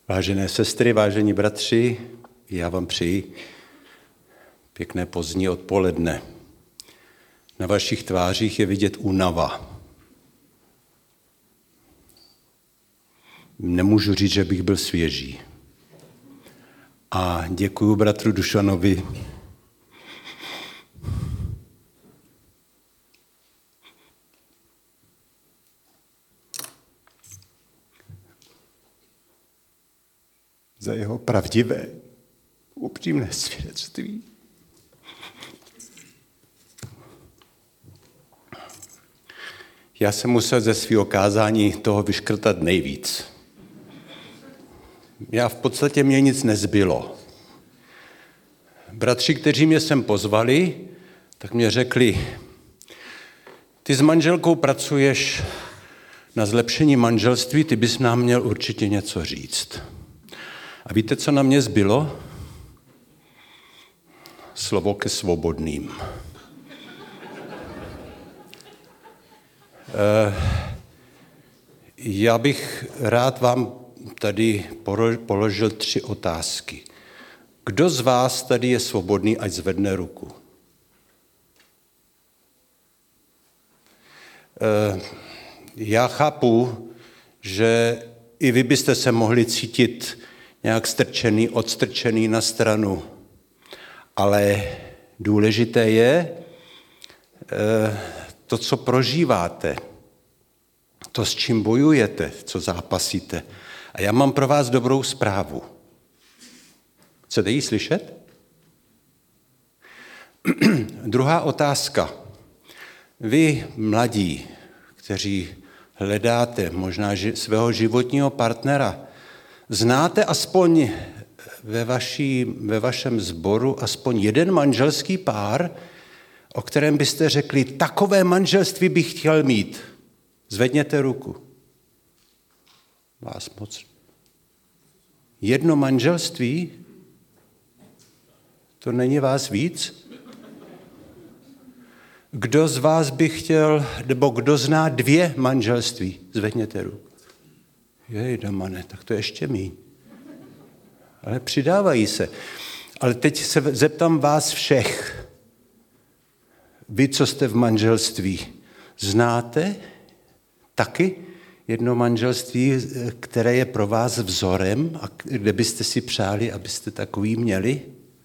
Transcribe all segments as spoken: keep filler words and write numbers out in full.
Vážené sestry, vážení bratři, já vám přeji pěkné pozdní odpoledne. Na vašich tvářích je vidět únava. Nemůžu říct, že bych byl svěží. A děkuju bratru Dušanovi. Za jeho pravdivé, upřímné svědectví. Já jsem musel ze svého kázání toho vyškrtat nejvíc. Já v podstatě mě nic nezbylo. Bratři, kteří mě sem pozvali, tak mě řekli, ty s manželkou pracuješ na zlepšení manželství, ty bys nám měl určitě něco říct. A víte, co na mě zbylo? Slovo ke svobodným. Já bych rád vám tady položil tři otázky. Kdo z vás tady je svobodný, ať zvedne ruku? Já chápu, že i vy byste se mohli cítit nějak strčený, odstrčený na stranu. Ale důležité je to, co prožíváte, to, s čím bojujete, co zápasíte. A já mám pro vás dobrou zprávu. Chcete ji slyšet? Druhá otázka. Vy, mladí, kteří hledáte možná svého životního partnera, znáte aspoň ve, vaší, ve vašem sboru aspoň jeden manželský pár, o kterém byste řekli, takové manželství bych chtěl mít. Zvedněte ruku. Vás moc. Jedno manželství? To není vás víc? Kdo z vás by chtěl, nebo kdo zná dvě manželství? Zvedněte ruku. Jej, Damane, tak to ještě míň. Ale přidávají se. Ale teď se zeptám vás všech. Vy, co jste v manželství, znáte taky jedno manželství, které je pro vás vzorem a kde byste si přáli, abyste takový měli?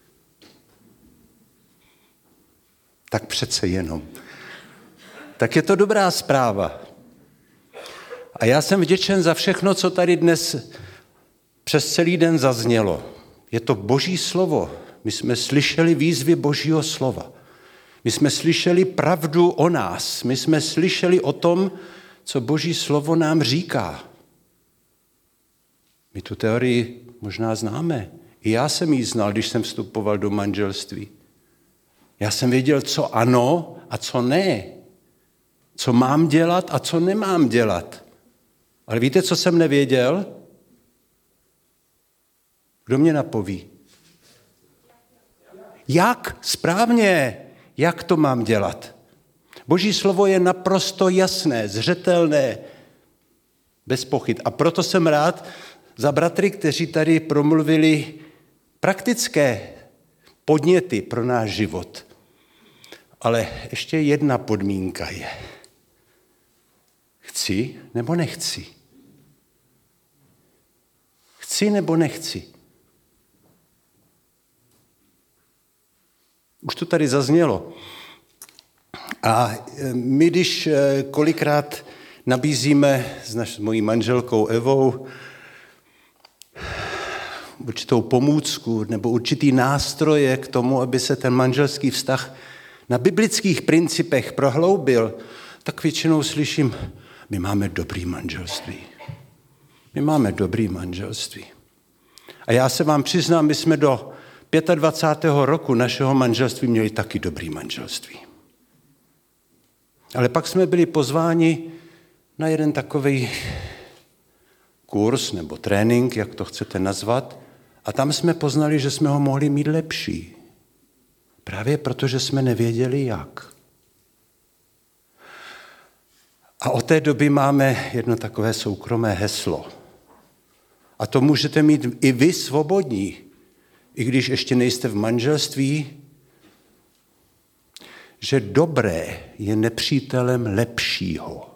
Tak přece jenom. Tak je to dobrá zpráva. A já jsem vděčen za všechno, co tady dnes přes celý den zaznělo. Je to Boží slovo. My jsme slyšeli výzvy Božího slova. My jsme slyšeli pravdu o nás. My jsme slyšeli o tom, co Boží slovo nám říká. My tu teorii možná známe. I já jsem ji znal, když jsem vstupoval do manželství. Já jsem věděl, co ano a co ne. Co mám dělat a co nemám dělat. Ale víte, co jsem nevěděl? Kdo mě napoví? Jak? Správně. Jak to mám dělat? Boží slovo je naprosto jasné, zřetelné, bez pochyb. A proto jsem rád za bratry, kteří tady promluvili praktické podněty pro náš život. Ale ještě jedna podmínka je. Chci nebo nechci? Chci nebo nechci? Už to tady zaznělo. A my, když kolikrát nabízíme s naší mojí manželkou Evou určitou pomůcku nebo určitý nástroje k tomu, aby se ten manželský vztah na biblických principech prohloubil, tak většinou slyším, my máme dobrý manželství. My máme dobrý manželství. A já se vám přiznám, my jsme do dvacátého pátého roku našeho manželství měli taky dobrý manželství. Ale pak jsme byli pozváni na jeden takový kurz nebo trénink, jak to chcete nazvat, a tam jsme poznali, že jsme ho mohli mít lepší. Právě proto, že jsme nevěděli jak. A od té doby máme jedno takové soukromé heslo. A to můžete mít i vy svobodní, i když ještě nejste v manželství, že dobré je nepřítelem lepšího.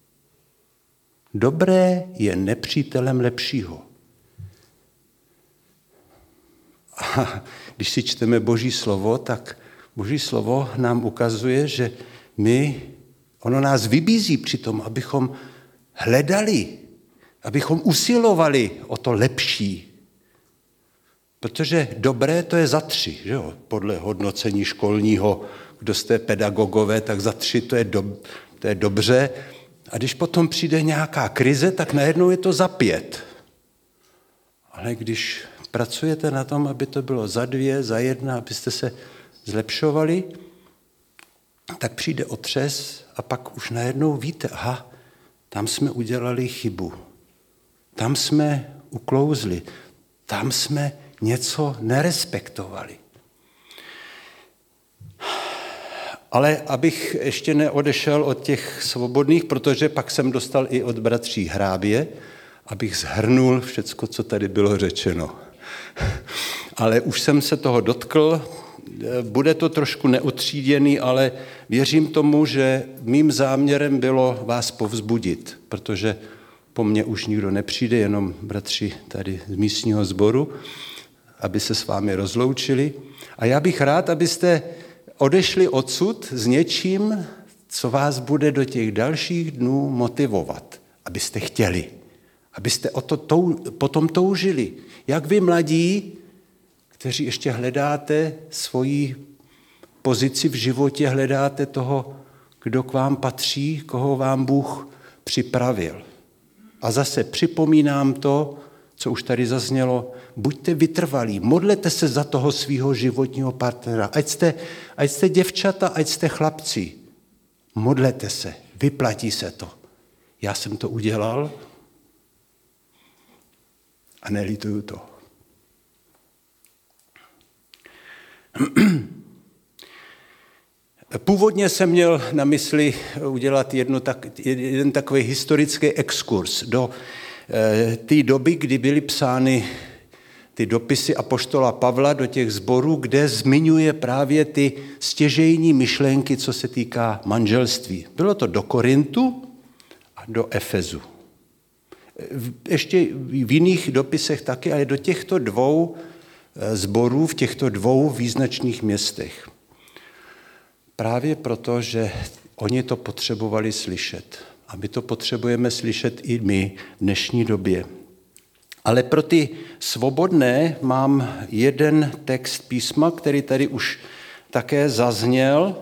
Dobré je nepřítelem lepšího. A když si čteme Boží slovo, tak Boží slovo nám ukazuje, že my, ono nás vybízí při tom, abychom hledali, abychom usilovali o to lepší. Protože dobré to je za tři, že jo? Podle hodnocení školního, kdo jste pedagogové, tak za tři to je, do, to je dobře. A když potom přijde nějaká krize, tak najednou je to za pět. Ale když pracujete na tom, aby to bylo za dvě, za jedna, abyste se zlepšovali, tak přijde otřes a pak už najednou víte, aha, tam jsme udělali chybu, tam jsme uklouzli, tam jsme něco nerespektovali. Ale abych ještě neodešel od těch svobodných, protože pak jsem dostal i od bratří Hrábě, abych shrnul všecko, co tady bylo řečeno. Ale už jsem se toho dotkl, bude to trošku neutříděný, ale věřím tomu, že mým záměrem bylo vás povzbudit, protože po mně už nikdo nepřijde, jenom bratři tady z místního sboru, aby se s vámi rozloučili. A já bych rád, abyste odešli odsud s něčím, co vás bude do těch dalších dnů motivovat, abyste chtěli, abyste o to tou, potom toužili. Jak vy mladí, kteří ještě hledáte svoji pozici v životě, hledáte toho, kdo k vám patří, koho vám Bůh připravil. A zase připomínám to, co už tady zaznělo, buďte vytrvalí, modlete se za toho svého životního partnera, ať jste, ať jste děvčata, ať jste chlapci, modlete se, vyplatí se to. Já jsem to udělal a nelituju to. Původně jsem měl na mysli udělat jedno tak, jeden takový historický exkurs do e, té doby, kdy byly psány ty dopisy apoštola Pavla do těch sborů, kde zmiňuje právě ty stěžejní myšlenky, co se týká manželství. Bylo to do Korintu a do Efezu. Ještě v jiných dopisech taky, ale do těchto dvou sborů v těchto dvou význačných městech. Právě proto, že oni to potřebovali slyšet. A my to potřebujeme slyšet i my v dnešní době. Ale pro ty svobodné mám jeden text písma, který tady už také zazněl.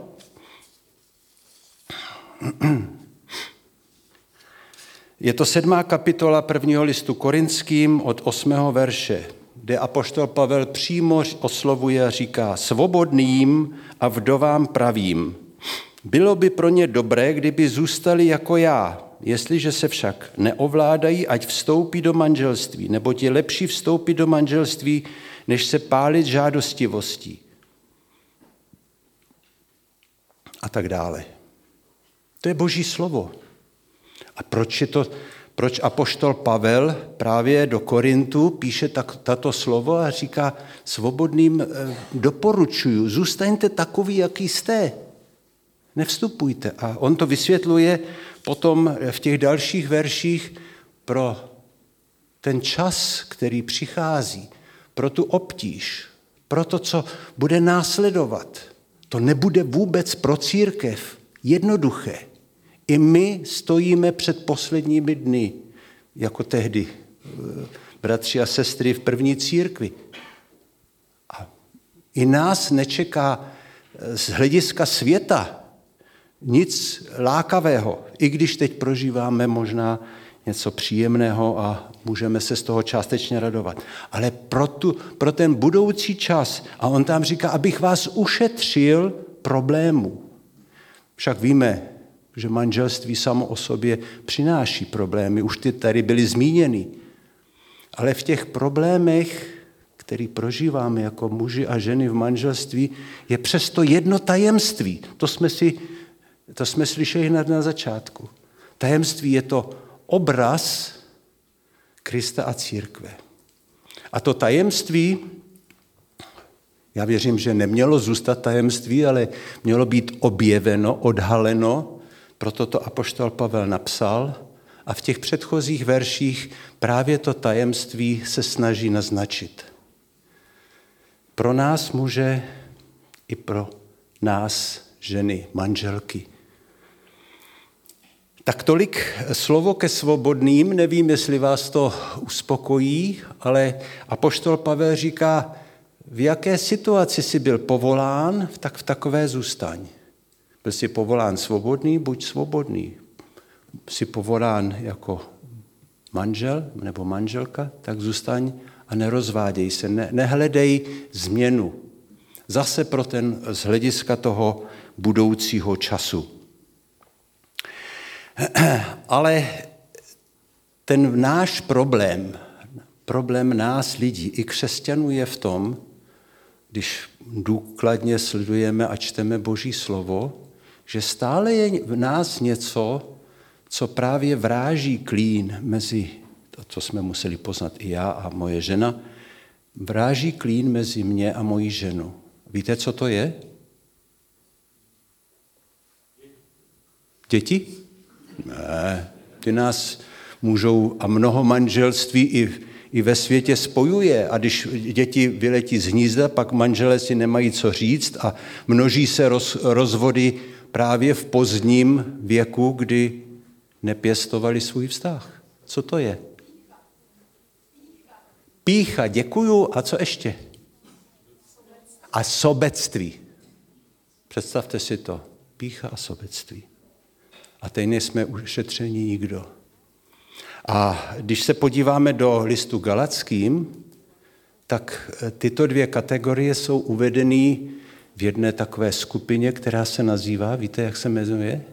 Je to sedmá kapitola prvního listu Korinským od osmého verše, kde apoštol Pavel přímo oslovuje a říká: svobodným a vdovám pravím. Bylo by pro ně dobré, kdyby zůstali jako já. Jestliže se však neovládají, ať vstoupí do manželství, neboť je lepší vstoupit do manželství, než se pálit žádostivostí. A tak dále. To je Boží slovo. A proč je to... Proč apoštol Pavel právě do Korintu píše tak, tato slovo a říká svobodným doporučuju, zůstaňte takový, jaký jste, nevstupujte. A on to vysvětluje potom v těch dalších verších pro ten čas, který přichází, pro tu obtíž, pro to, co bude následovat. To nebude vůbec pro církev jednoduché. I my stojíme před posledními dny, jako tehdy bratři a sestry v první církvi. A i nás nečeká z hlediska světa nic lákavého, i když teď prožíváme možná něco příjemného a můžeme se z toho částečně radovat. Ale pro, tu, pro ten budoucí čas, a on tam říká, abych vás ušetřil problémů. Však víme, že manželství samo o sobě přináší problémy, už ty tady byly zmíněny. Ale v těch problémech, který prožíváme jako muži a ženy v manželství, je přesto jedno tajemství. To jsme, si, to jsme slyšeli hned na začátku. Tajemství je to obraz, Krista a církve. A to tajemství, já věřím, že nemělo zůstat tajemství, ale mělo být objeveno, odhaleno, proto to apoštol Pavel napsal a v těch předchozích verších právě to tajemství se snaží naznačit. Pro nás muže i pro nás ženy, manželky. Tak tolik slovo ke svobodným, nevím, jestli vás to uspokojí, ale apoštol Pavel říká, v jaké situaci jsi byl povolán, tak v takové zůstaň. Byl jsi povolán svobodný, buď svobodný. Jsi povolán jako manžel nebo manželka, tak zůstaň a nerozváděj se, ne, nehledej změnu. Zase pro ten z hlediska toho budoucího času. Ale ten náš problém, problém nás lidí, i křesťanů je v tom, když důkladně sledujeme a čteme Boží slovo, že stále je v nás něco, co právě vráží klín mezi, to, co jsme museli poznat i já a moje žena, vráží klín mezi mě a mojí ženu. Víte, co to je? Děti? Ne, ty nás můžou, a mnoho manželství i, i ve světě spojuje. A když děti vyletí z hnízda, pak manželé si nemají co říct a množí se roz, rozvody právě v pozdním věku, kdy nepěstovali svůj vztah. Co to je? Pýcha, děkuju. A co ještě? A sobectví. Představte si to. Pýcha a sobectví. A teď nejsme ušetřeni nikdo. A když se podíváme do listu Galackým, tak tyto dvě kategorie jsou uvedeny v jedné takové skupině, která se nazývá, víte, jak se jmenuje?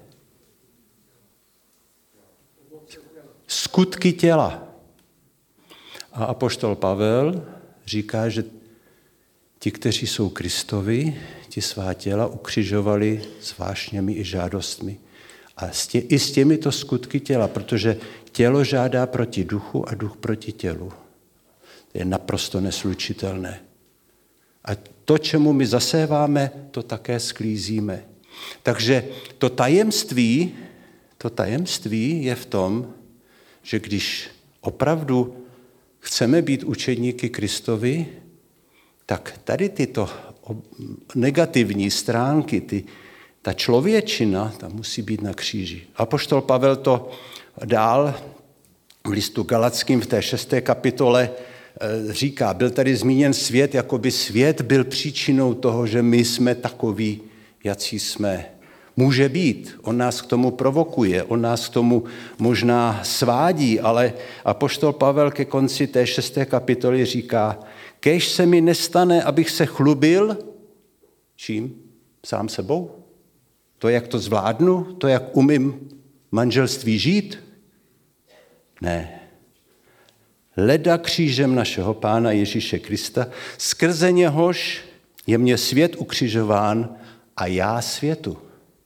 Skutky těla. A apoštol Pavel říká, že ti, kteří jsou Kristovi, ti svá těla ukřižovali s vášněmi i žádostmi. A i s těmito skutky těla, protože tělo žádá proti duchu a duch proti tělu. To je naprosto neslučitelné. A to, čemu my zaséváme, to také sklízíme. Takže to tajemství, to tajemství je v tom, že když opravdu chceme být učedníky Kristovi, tak tady tyto negativní stránky, ty ta člověčina, ta musí být na kříži. Apoštol Pavel to dál v listu Galackým v té šesté kapitole říká, byl tady zmíněn svět, jako by svět byl příčinou toho, že my jsme takoví, jací jsme. Může být, on nás k tomu provokuje, on nás k tomu možná svádí, ale apoštol Pavel ke konci té šesté kapitoly říká, kéž se mi nestane, abych se chlubil, čím? Sám sebou? To, jak to zvládnu? To, jak umím manželství žít? Ne. Leda křížem našeho Pána Ježíše Krista, skrze něhož je mě svět ukřižován a já světu.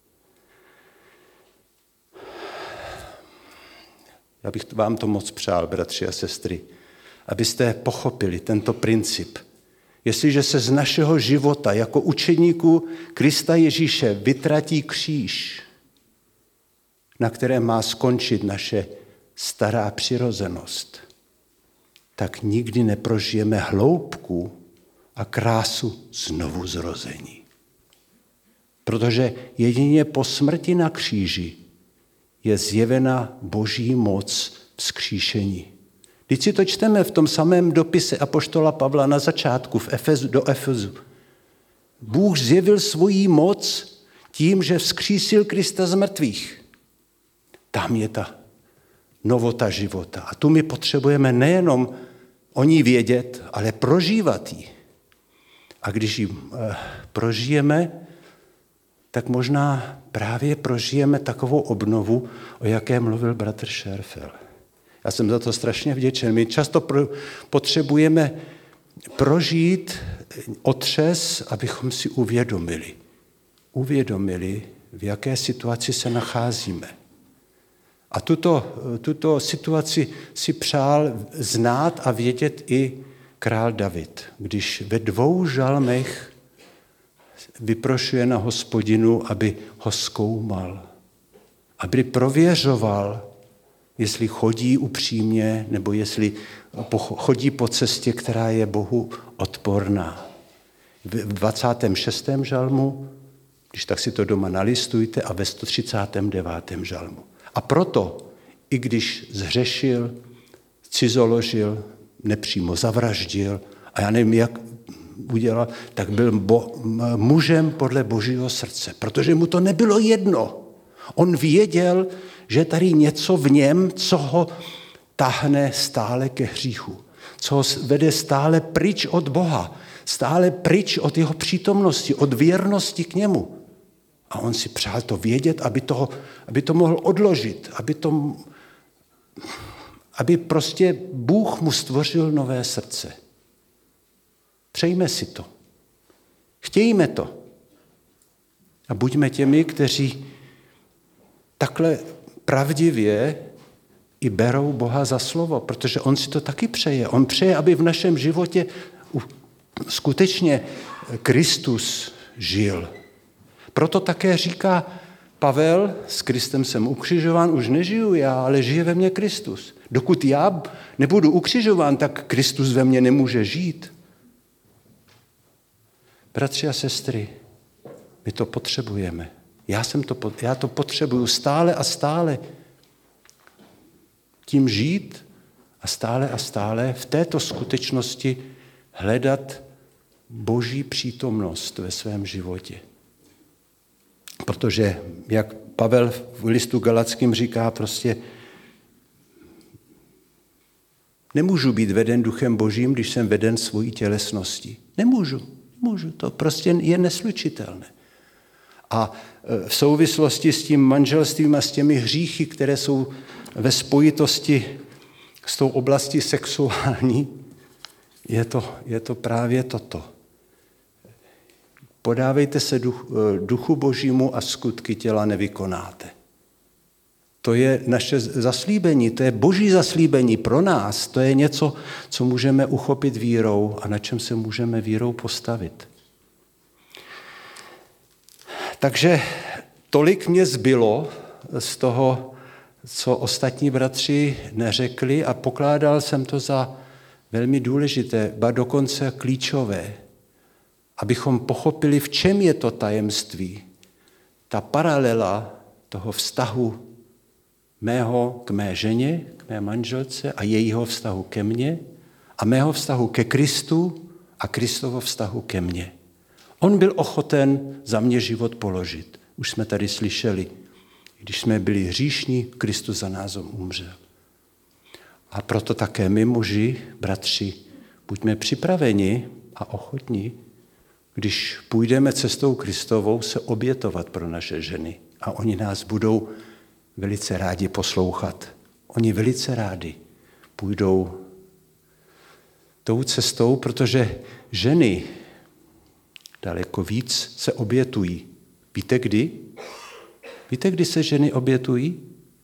Já bych vám to moc přál, bratři a sestry, abyste pochopili tento princip. Jestliže se z našeho života jako učedníků Krista Ježíše vytratí kříž, na kterém má skončit naše stará přirozenost, tak nikdy neprožijeme hloubku a krásu znovu zrození. Protože jedině po smrti na kříži je zjevena Boží moc vzkříšení. Když si to čteme v tom samém dopise apoštola Pavla na začátku v Efezu, do Efezu. Bůh zjevil svoji moc tím, že vzkřísil Krista z mrtvých. Tam je ta novota života. A tu my potřebujeme nejenom o ní vědět, ale prožívat ji. A když ji eh, prožijeme, tak možná právě prožijeme takovou obnovu, o jaké mluvil bratr Šerfel. Já jsem za to strašně vděčen. My často pro, potřebujeme prožít otřes, abychom si uvědomili. Uvědomili, v jaké situaci se nacházíme. A tuto, tuto situaci si přál znát a vědět i král David, když ve dvou žalmech vyprošuje na Hospodinu, aby ho zkoumal, aby prověřoval, jestli chodí upřímně, nebo jestli chodí po cestě, která je Bohu odporná. V dvacátém šestém žalmu, když tak si to doma nalistujte, a ve sto třicátém devátém žalmu. A proto, i když zhřešil, cizoložil, nepřímo zavraždil, a já nevím, jak udělal, tak byl bo, mužem podle Božího srdce, protože mu to nebylo jedno. On věděl, že tady něco v něm, co ho tahne stále ke hříchu, co ho vede stále pryč od Boha, stále pryč od jeho přítomnosti, od věrnosti k němu. A on si přál to vědět, aby, toho, aby to mohl odložit, aby, to, aby prostě Bůh mu stvořil nové srdce. Přejme si to. Chtějme to. A buďme těmi, kteří takhle pravdivě i berou Boha za slovo, protože on si to taky přeje. On přeje, aby v našem životě skutečně Kristus žil. Proto také říká Pavel, s Kristem jsem ukřižován, už nežiju já, ale žije ve mně Kristus. Dokud já nebudu ukřižován, tak Kristus ve mně nemůže žít. Bratři a sestry, my to potřebujeme. Já, jsem to, já to potřebuju stále a stále tím žít a stále a stále v této skutečnosti hledat Boží přítomnost ve svém životě. Protože, jak Pavel v listu Galackým říká, prostě nemůžu být veden duchem Božím, když jsem veden svojí tělesností. Nemůžu, nemůžu, to prostě je neslučitelné. A v souvislosti s tím manželstvím a s těmi hříchy, které jsou ve spojitosti s tou oblastí sexuální, je to, je to právě toto. Podávejte se duch, duchu Božímu a skutky těla nevykonáte. To je naše zaslíbení, to je Boží zaslíbení pro nás, to je něco, co můžeme uchopit vírou a na čem se můžeme vírou postavit. Takže tolik mě zbylo z toho, co ostatní bratři neřekli, a pokládal jsem to za velmi důležité, ba dokonce klíčové, abychom pochopili, v čem je to tajemství. Ta paralela toho vztahu mého k mé ženě, k mé manželce a jejího vztahu ke mně a mého vztahu ke Kristu a Kristovo vztahu ke mně. On byl ochoten za mě život položit. Už jsme tady slyšeli, když jsme byli hříšní, Kristus za nás umřel. A proto také my, muži, bratři, buďme připraveni a ochotní, když půjdeme cestou Kristovou, se obětovat pro naše ženy. A oni nás budou velice rádi poslouchat. Oni velice rádi půjdou tou cestou, protože ženy daleko víc se obětují. Víte kdy? Víte, kdy se ženy obětují?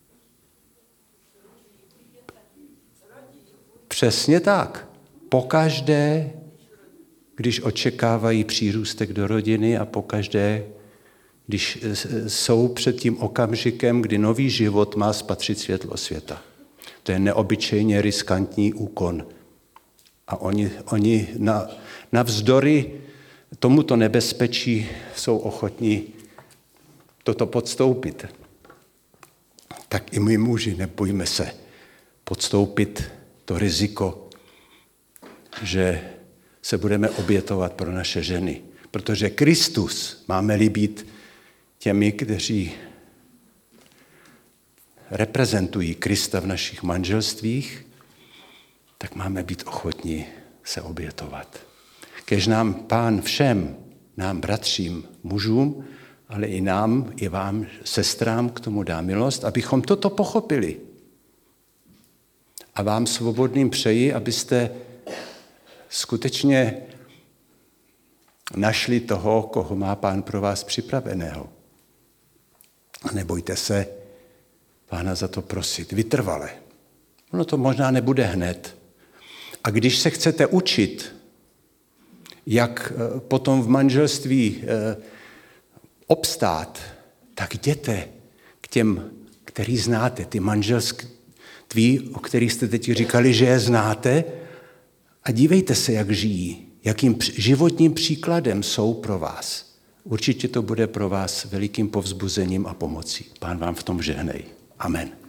Přesně tak. Pokaždé, když očekávají přírůstek do rodiny a pokaždé, když jsou před tím okamžikem, kdy nový život má spatřit světlo světa. To je neobyčejně riskantní úkon. A oni, oni na, navzdory tomuto nebezpečí jsou ochotní toto podstoupit. Tak i my muži nebojme se podstoupit to riziko, že se budeme obětovat pro naše ženy. Protože Kristus, máme-li být těmi, kteří reprezentují Krista v našich manželstvích, tak máme být ochotní se obětovat. Kež nám Pán všem, nám bratřím, mužům, ale i nám, i vám, sestrám, k tomu dá milost, abychom toto pochopili. A vám svobodným přeji, abyste skutečně našli toho, koho má Pán pro vás připraveného. A nebojte se, Pána za to prosit, vytrvale. Ono to možná nebude hned. A když se chcete učit, jak potom v manželství obstát, tak jděte k těm, který znáte, ty manželství, o kterých jste teď říkali, že je znáte, a dívejte se, jak žijí, jakým životním příkladem jsou pro vás. Určitě to bude pro vás velikým povzbuzením a pomocí. Pán vám v tom žehnej. Amen.